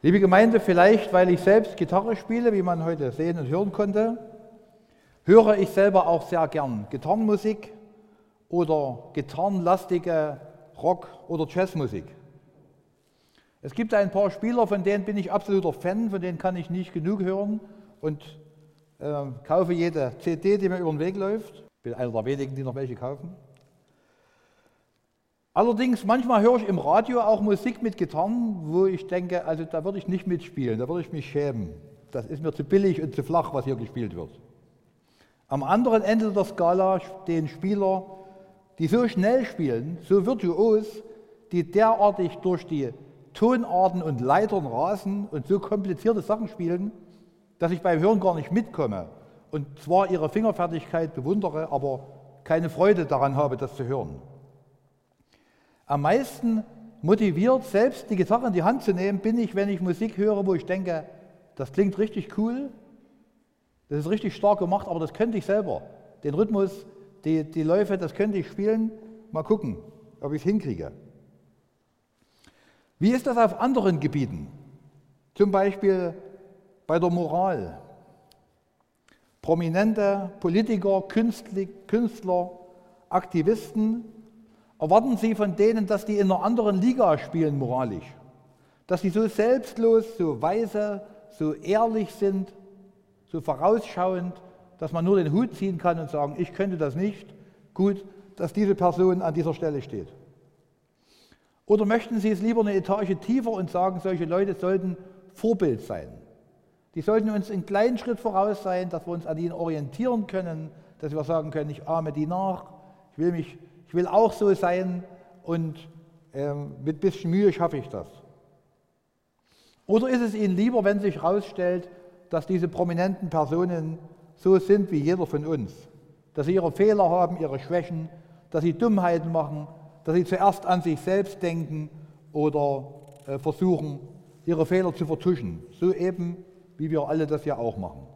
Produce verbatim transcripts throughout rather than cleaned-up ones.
Liebe Gemeinde, vielleicht, weil ich selbst Gitarre spiele, wie man heute sehen und hören konnte, höre ich selber auch sehr gern Gitarrenmusik oder gitarrenlastige Rock- oder Jazzmusik. Es gibt ein paar Spieler, von denen bin ich absoluter Fan, von denen kann ich nicht genug hören und äh, kaufe jede C D, die mir über den Weg läuft. Ich bin einer der wenigen, die noch welche kaufen. Allerdings, manchmal höre ich im Radio auch Musik mit Gitarren, wo ich denke, also da würde ich nicht mitspielen, da würde ich mich schämen. Das ist mir zu billig und zu flach, was hier gespielt wird. Am anderen Ende der Skala stehen Spieler, die so schnell spielen, so virtuos, die derartig durch die Tonarten und Leitern rasen und so komplizierte Sachen spielen, dass ich beim Hören gar nicht mitkomme und zwar ihre Fingerfertigkeit bewundere, aber keine Freude daran habe, das zu hören. Am meisten motiviert, selbst die Gitarre in die Hand zu nehmen, bin ich, wenn ich Musik höre, wo ich denke, das klingt richtig cool, das ist richtig stark gemacht, aber das könnte ich selber. Den Rhythmus, die, die Läufe, das könnte ich spielen. Mal gucken, ob ich es hinkriege. Wie ist das auf anderen Gebieten? Zum Beispiel bei der Moral. Prominente Politiker, Künstler, Aktivisten, erwarten Sie von denen, dass die in einer anderen Liga spielen moralisch, dass sie so selbstlos, so weise, so ehrlich sind, so vorausschauend, dass man nur den Hut ziehen kann und sagen, ich könnte das nicht, gut, dass diese Person an dieser Stelle steht. Oder möchten Sie es lieber eine Etage tiefer und sagen, solche Leute sollten Vorbild sein. Die sollten uns einen kleinen Schritt voraus sein, dass wir uns an ihnen orientieren können, dass wir sagen können, ich ahme die nach, ich will mich Ich will auch so sein und ähm, mit ein bisschen Mühe schaffe ich das. Oder ist es Ihnen lieber, wenn sich herausstellt, dass diese prominenten Personen so sind wie jeder von uns, dass sie ihre Fehler haben, ihre Schwächen, dass sie Dummheiten machen, dass sie zuerst an sich selbst denken oder äh, versuchen, ihre Fehler zu vertuschen, so eben, wie wir alle das ja auch machen.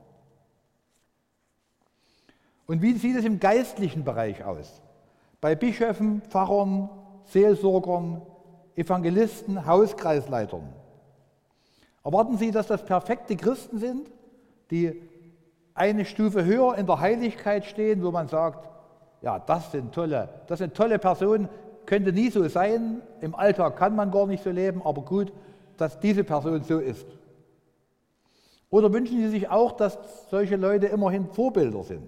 Und wie sieht es im geistlichen Bereich aus? Bei Bischöfen, Pfarrern, Seelsorgern, Evangelisten, Hauskreisleitern. Erwarten Sie, dass das perfekte Christen sind, die eine Stufe höher in der Heiligkeit stehen, wo man sagt, ja, das sind tolle, das sind tolle Personen, könnte nie so sein, im Alltag kann man gar nicht so leben, aber gut, dass diese Person so ist. Oder wünschen Sie sich auch, dass solche Leute immerhin Vorbilder sind?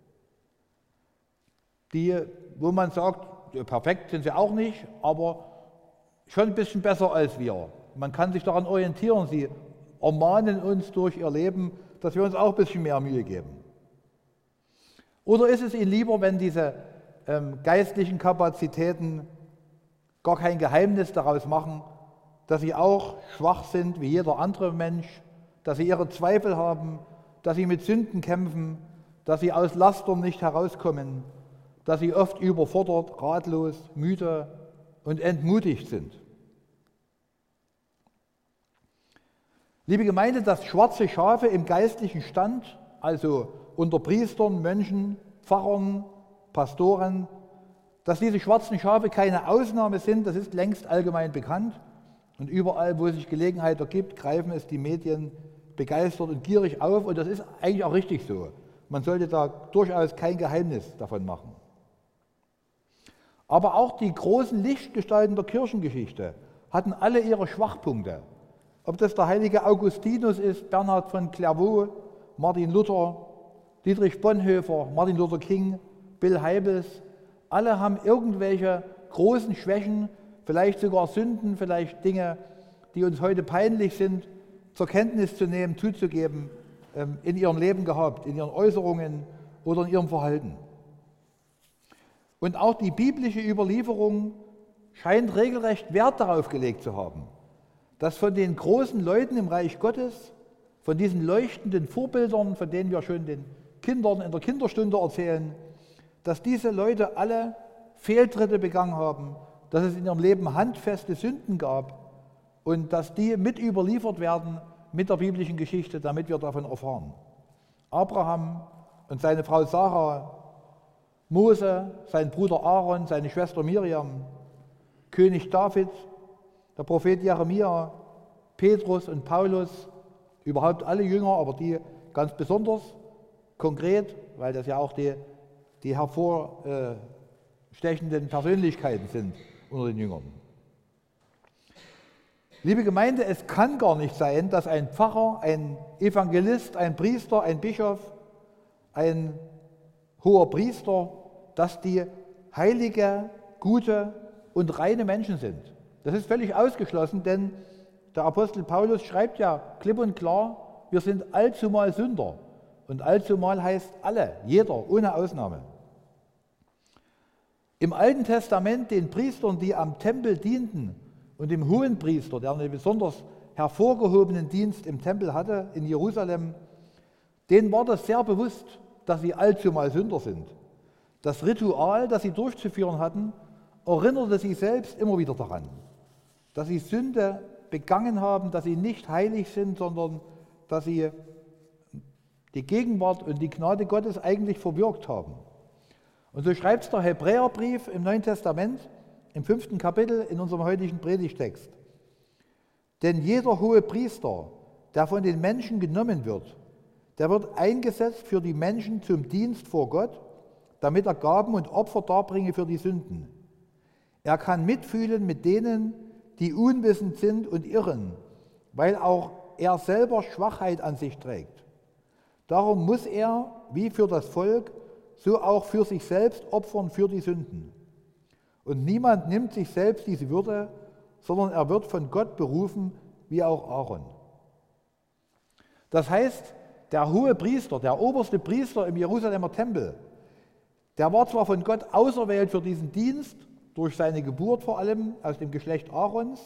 Die, wo man sagt, perfekt sind sie auch nicht, aber schon ein bisschen besser als wir. Man kann sich daran orientieren, sie ermahnen uns durch ihr Leben, dass wir uns auch ein bisschen mehr Mühe geben. Oder ist es Ihnen lieber, wenn diese ähm, geistlichen Kapazitäten gar kein Geheimnis daraus machen, dass sie auch schwach sind wie jeder andere Mensch, dass sie ihre Zweifel haben, dass sie mit Sünden kämpfen, dass sie aus Lastern nicht herauskommen, dass sie oft überfordert, ratlos, müde und entmutigt sind. Liebe Gemeinde, dass schwarze Schafe im geistlichen Stand, also unter Priestern, Mönchen, Pfarrern, Pastoren, dass diese schwarzen Schafe keine Ausnahme sind, das ist längst allgemein bekannt. Und überall, wo sich Gelegenheit ergibt, greifen es die Medien begeistert und gierig auf. Und das ist eigentlich auch richtig so. Man sollte da durchaus kein Geheimnis davon machen. Aber auch die großen Lichtgestalten der Kirchengeschichte hatten alle ihre Schwachpunkte. Ob das der heilige Augustinus ist, Bernhard von Clairvaux, Martin Luther, Dietrich Bonhoeffer, Martin Luther King, Bill Hybels, alle haben irgendwelche großen Schwächen, vielleicht sogar Sünden, vielleicht Dinge, die uns heute peinlich sind, zur Kenntnis zu nehmen, zuzugeben, in ihrem Leben gehabt, in ihren Äußerungen oder in ihrem Verhalten. Und auch die biblische Überlieferung scheint regelrecht Wert darauf gelegt zu haben, dass von den großen Leuten im Reich Gottes, von diesen leuchtenden Vorbildern, von denen wir schon den Kindern in der Kinderstunde erzählen, dass diese Leute alle Fehltritte begangen haben, dass es in ihrem Leben handfeste Sünden gab und dass die mit überliefert werden mit der biblischen Geschichte, damit wir davon erfahren. Abraham und seine Frau Sarah, Mose, sein Bruder Aaron, seine Schwester Miriam, König David, der Prophet Jeremia, Petrus und Paulus, überhaupt alle Jünger, aber die ganz besonders konkret, weil das ja auch die, die hervorstechenden Persönlichkeiten sind unter den Jüngern. Liebe Gemeinde, es kann gar nicht sein, dass ein Pfarrer, ein Evangelist, ein Priester, ein Bischof, ein hoher Priester, dass die heilige, gute und reine Menschen sind. Das ist völlig ausgeschlossen, denn der Apostel Paulus schreibt ja klipp und klar, wir sind allzumal Sünder. Und allzumal heißt alle, jeder, ohne Ausnahme. Im Alten Testament den Priestern, die am Tempel dienten, und dem Hohenpriester, der einen besonders hervorgehobenen Dienst im Tempel hatte, in Jerusalem, denen war das sehr bewusst, dass sie allzumal Sünder sind. Das Ritual, das sie durchzuführen hatten, erinnerte sie selbst immer wieder daran, dass sie Sünde begangen haben, dass sie nicht heilig sind, sondern dass sie die Gegenwart und die Gnade Gottes eigentlich verwirkt haben. Und so schreibt es der Hebräerbrief im Neuen Testament, im fünften Kapitel in unserem heutigen Predigtext. Denn jeder hohe Priester, der von den Menschen genommen wird, der wird eingesetzt für die Menschen zum Dienst vor Gott, damit er Gaben und Opfer darbringe für die Sünden. Er kann mitfühlen mit denen, die unwissend sind und irren, weil auch er selber Schwachheit an sich trägt. Darum muss er, wie für das Volk, so auch für sich selbst opfern für die Sünden. Und niemand nimmt sich selbst diese Würde, sondern er wird von Gott berufen, wie auch Aaron. Das heißt, der hohe Priester, der oberste Priester im Jerusalemer Tempel, der war zwar von Gott auserwählt für diesen Dienst, durch seine Geburt vor allem, aus dem Geschlecht Aarons.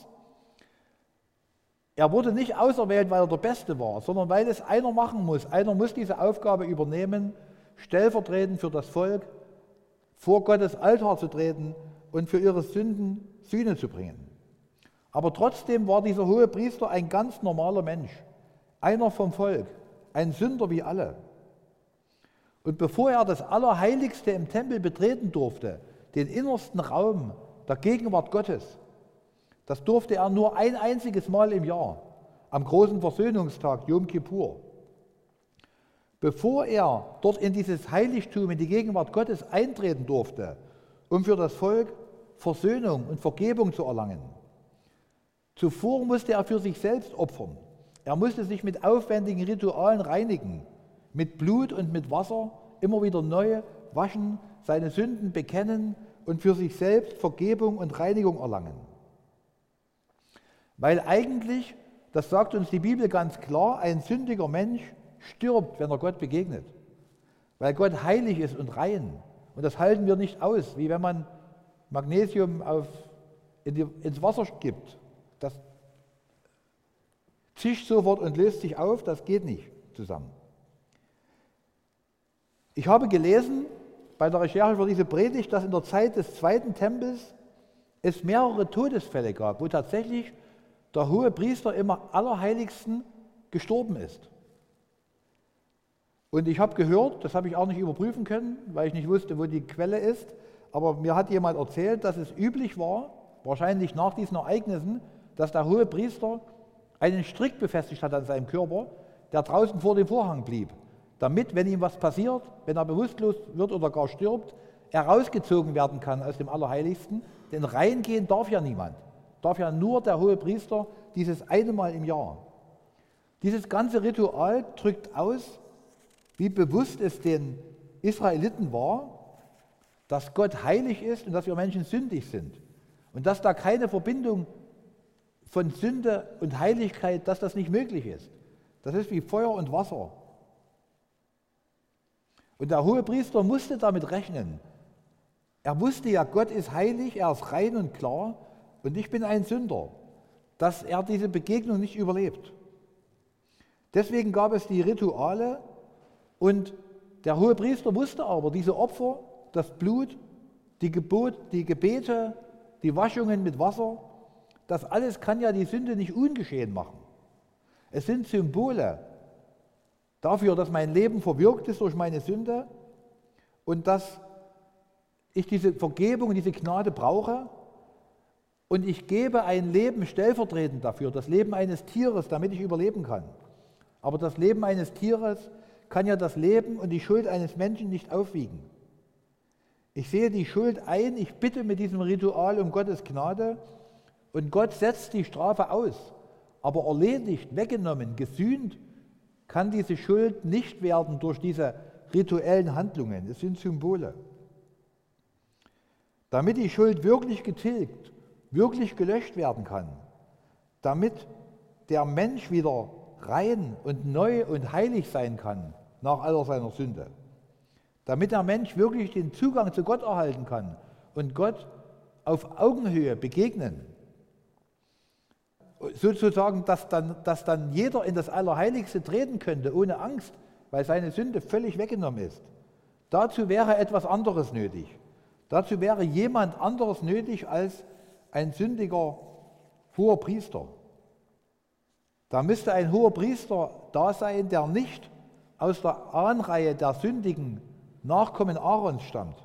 Er wurde nicht auserwählt, weil er der Beste war, sondern weil es einer machen muss. Einer muss diese Aufgabe übernehmen, stellvertretend für das Volk vor Gottes Altar zu treten und für ihre Sünden Sühne zu bringen. Aber trotzdem war dieser hohe Priester ein ganz normaler Mensch, einer vom Volk, ein Sünder wie alle. Und bevor er das Allerheiligste im Tempel betreten durfte, den innersten Raum der Gegenwart Gottes, das durfte er nur ein einziges Mal im Jahr, am großen Versöhnungstag, Jom Kippur. Bevor er dort in dieses Heiligtum, in die Gegenwart Gottes eintreten durfte, um für das Volk Versöhnung und Vergebung zu erlangen. Zuvor musste er für sich selbst opfern. Er musste sich mit aufwendigen Ritualen reinigen, mit Blut und mit Wasser immer wieder neu waschen, seine Sünden bekennen und für sich selbst Vergebung und Reinigung erlangen. Weil eigentlich, das sagt uns die Bibel ganz klar, ein sündiger Mensch stirbt, wenn er Gott begegnet. Weil Gott heilig ist und rein. Und das halten wir nicht aus, wie wenn man Magnesium auf, in die, ins Wasser gibt. Das zischt sofort und löst sich auf, das geht nicht zusammen. Ich habe gelesen bei der Recherche für diese Predigt, dass in der Zeit des Zweiten Tempels es mehrere Todesfälle gab, wo tatsächlich der hohe Priester im Allerheiligsten gestorben ist. Und ich habe gehört, das habe ich auch nicht überprüfen können, weil ich nicht wusste, wo die Quelle ist, aber mir hat jemand erzählt, dass es üblich war, wahrscheinlich nach diesen Ereignissen, dass der hohe Priester einen Strick befestigt hat an seinem Körper, der draußen vor dem Vorhang blieb, damit, wenn ihm was passiert, wenn er bewusstlos wird oder gar stirbt, er rausgezogen werden kann aus dem Allerheiligsten, denn reingehen darf ja niemand, darf ja nur der hohe Priester dieses eine Mal im Jahr. Dieses ganze Ritual drückt aus, wie bewusst es den Israeliten war, dass Gott heilig ist und dass wir Menschen sündig sind. Und dass da keine Verbindung von Sünde und Heiligkeit, dass das nicht möglich ist. Das ist wie Feuer und Wasser. Und der Hohepriester musste damit rechnen. Er wusste ja, Gott ist heilig, er ist rein und klar und ich bin ein Sünder, dass er diese Begegnung nicht überlebt. Deswegen gab es die Rituale und der Hohepriester wusste aber, diese Opfer, das Blut, die, Gebot, die Gebete, die Waschungen mit Wasser, das alles kann ja die Sünde nicht ungeschehen machen. Es sind Symbole dafür, dass mein Leben verwirkt ist durch meine Sünde und dass ich diese Vergebung, diese Gnade brauche. und ich gebe ein Leben stellvertretend dafür, das Leben eines Tieres, damit ich überleben kann. Aber das Leben eines Tieres kann ja das Leben und die Schuld eines Menschen nicht aufwiegen. Ich sehe die Schuld ein, ich bitte mit diesem Ritual um Gottes Gnade und Gott setzt die Strafe aus. Aber erledigt, weggenommen, gesühnt kann diese Schuld nicht werden durch diese rituellen Handlungen. Es sind Symbole. Damit die Schuld wirklich getilgt, wirklich gelöscht werden kann, damit der Mensch wieder rein und neu und heilig sein kann nach aller seiner Sünde, damit der Mensch wirklich den Zugang zu Gott erhalten kann und Gott auf Augenhöhe begegnen, sozusagen, dass dann, dass dann jeder in das Allerheiligste treten könnte, ohne Angst, weil seine Sünde völlig weggenommen ist. Dazu wäre etwas anderes nötig. Dazu wäre jemand anderes nötig als ein sündiger hoher Priester. Da müsste ein hoher Priester da sein, der nicht aus der Ahnreihe der sündigen Nachkommen Aarons stammt.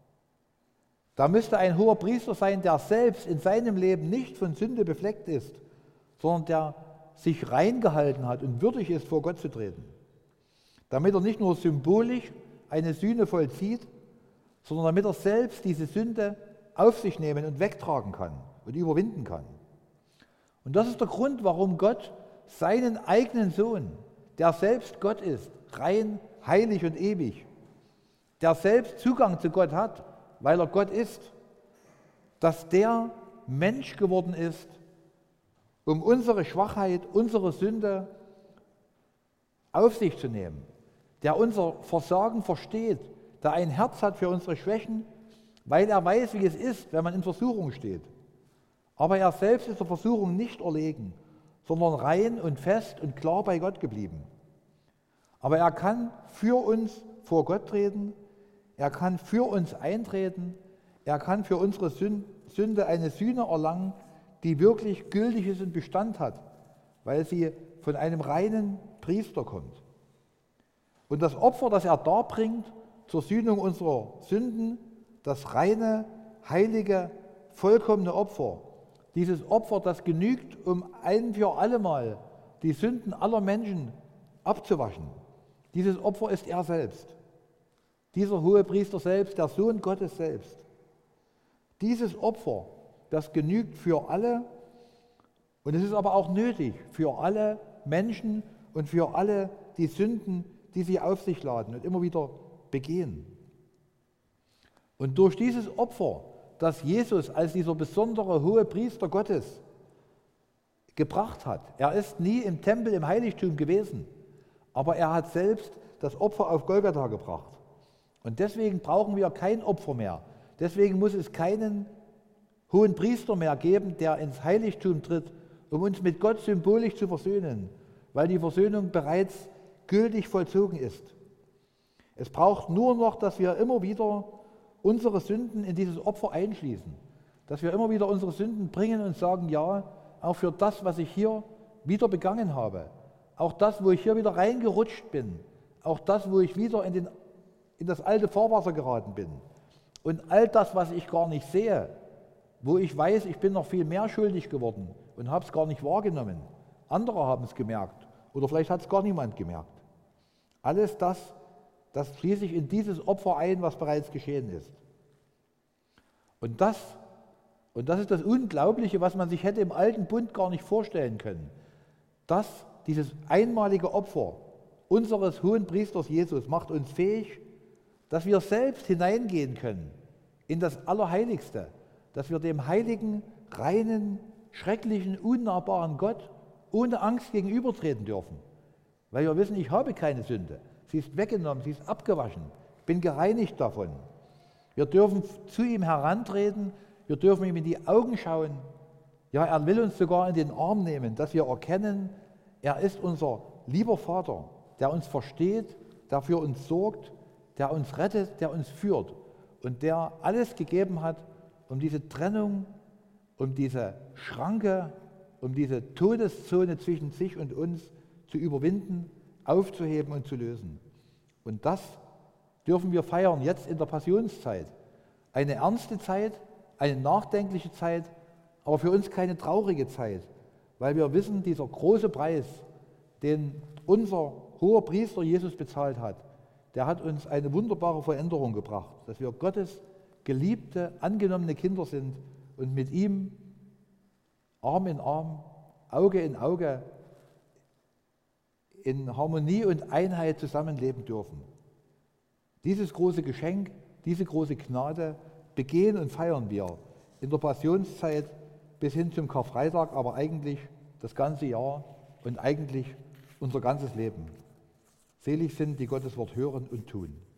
Da müsste ein hoher Priester sein, der selbst in seinem Leben nicht von Sünde befleckt ist, sondern der sich reingehalten hat und würdig ist, vor Gott zu treten. Damit er nicht nur symbolisch eine Sühne vollzieht, sondern damit er selbst diese Sünde auf sich nehmen und wegtragen kann und überwinden kann. Und das ist der Grund, warum Gott seinen eigenen Sohn, der selbst Gott ist, rein, heilig und ewig, der selbst Zugang zu Gott hat, weil er Gott ist, dass der Mensch geworden ist, um unsere Schwachheit, unsere Sünde auf sich zu nehmen, der unser Versagen versteht, der ein Herz hat für unsere Schwächen, weil er weiß, wie es ist, wenn man in Versuchung steht. Aber er selbst ist der Versuchung nicht erlegen, sondern rein und fest und klar bei Gott geblieben. Aber er kann für uns vor Gott treten, er kann für uns eintreten, er kann für unsere Sünde eine Sühne erlangen, die wirklich gültig ist und Bestand hat, weil sie von einem reinen Priester kommt. Und das Opfer, das er darbringt zur Sühnung unserer Sünden, das reine, heilige, vollkommene Opfer, dieses Opfer, das genügt, um ein für allemal die Sünden aller Menschen abzuwaschen. Dieses Opfer ist er selbst. Dieser Hohepriester selbst, der Sohn Gottes selbst. Dieses Opfer, das genügt für alle und es ist aber auch nötig für alle Menschen und für alle die Sünden, die sie auf sich laden und immer wieder begehen. Und durch dieses Opfer, das Jesus als dieser besondere hohe Priester Gottes gebracht hat, er ist nie im Tempel, im Heiligtum gewesen, aber er hat selbst das Opfer auf Golgatha gebracht. Und deswegen brauchen wir kein Opfer mehr. Deswegen muss es keinen hohen Priester mehr geben, der ins Heiligtum tritt, um uns mit Gott symbolisch zu versöhnen, weil die Versöhnung bereits gültig vollzogen ist. Es braucht nur noch, dass wir immer wieder unsere Sünden in dieses Opfer einschließen, dass wir immer wieder unsere Sünden bringen und sagen, ja, auch für das, was ich hier wieder begangen habe, auch das, wo ich hier wieder reingerutscht bin, auch das, wo ich wieder in, den, in das alte Fahrwasser geraten bin und all das, was ich gar nicht sehe, wo ich weiß, ich bin noch viel mehr schuldig geworden und habe es gar nicht wahrgenommen. Andere haben es gemerkt oder vielleicht hat es gar niemand gemerkt. Alles das, das schließe ich in dieses Opfer ein, was bereits geschehen ist. Und das, und das ist das Unglaubliche, was man sich hätte im alten Bund gar nicht vorstellen können. Dass dieses einmalige Opfer unseres hohen Priesters Jesus macht uns fähig, dass wir selbst hineingehen können in das Allerheiligste, dass wir dem heiligen, reinen, schrecklichen, unnahbaren Gott ohne Angst gegenübertreten dürfen. Weil wir wissen, ich habe keine Sünde. Sie ist weggenommen, sie ist abgewaschen. Ich bin gereinigt davon. Wir dürfen zu ihm herantreten, wir dürfen ihm in die Augen schauen. Ja, er will uns sogar in den Arm nehmen, dass wir erkennen, er ist unser lieber Vater, der uns versteht, der für uns sorgt, der uns rettet, der uns führt und der alles gegeben hat, um diese Trennung, um diese Schranke, um diese Todeszone zwischen sich und uns zu überwinden, aufzuheben und zu lösen. Und das dürfen wir feiern jetzt in der Passionszeit. Eine ernste Zeit, eine nachdenkliche Zeit, aber für uns keine traurige Zeit, weil wir wissen, dieser große Preis, den unser hoher Priester Jesus bezahlt hat, der hat uns eine wunderbare Veränderung gebracht, dass wir Gottes geliebte, angenommene Kinder sind und mit ihm Arm in Arm, Auge in Auge in Harmonie und Einheit zusammenleben dürfen. Dieses große Geschenk, diese große Gnade begehen und feiern wir in der Passionszeit bis hin zum Karfreitag, aber eigentlich das ganze Jahr und eigentlich unser ganzes Leben. Selig sind, die Gottes Wort hören und tun.